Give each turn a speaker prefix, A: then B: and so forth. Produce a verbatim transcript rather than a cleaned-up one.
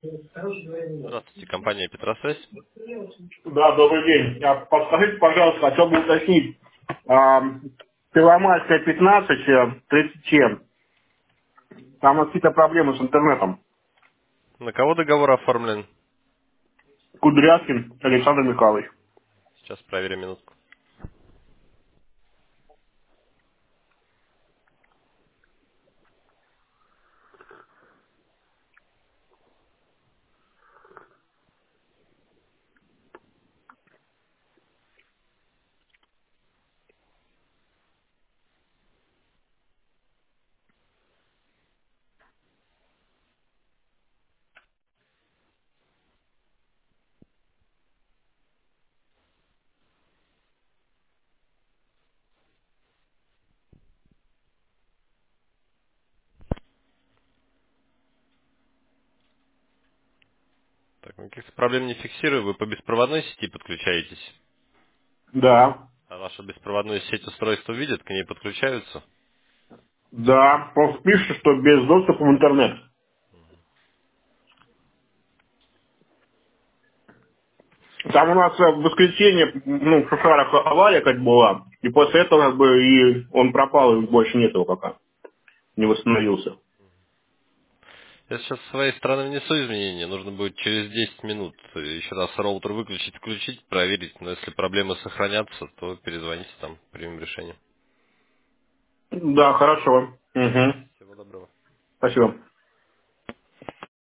A: Здравствуйте, компания Петросвязь.
B: Да, добрый день. А, Подскажите, пожалуйста, хотел бы уточнить. А, Первомайская пятнадцать, э, тридцать семь. Там у нас какие-то проблемы с интернетом.
A: На кого договор оформлен?
B: Кудряшкин Александр Михайлович.
A: Сейчас проверим минутку. Так, никаких проблем не фиксирую. Вы по беспроводной сети подключаетесь.
B: Да.
A: А вашу беспроводную сеть устройства видят, к ней подключаются.
B: Да. Просто пишет, что без доступа в интернет. Там у нас э, в воскресенье, ну, в Шушарах авария как была. И после этого как бы и он пропал, и больше нет его пока. Не восстановился.
A: Я сейчас с своей стороны внесу изменения. Нужно будет через десять минут еще раз роутер выключить, включить, проверить. Но если проблемы сохранятся, то перезвоните там, примем решение.
B: Да, хорошо. Угу.
A: Всего доброго.
B: Спасибо.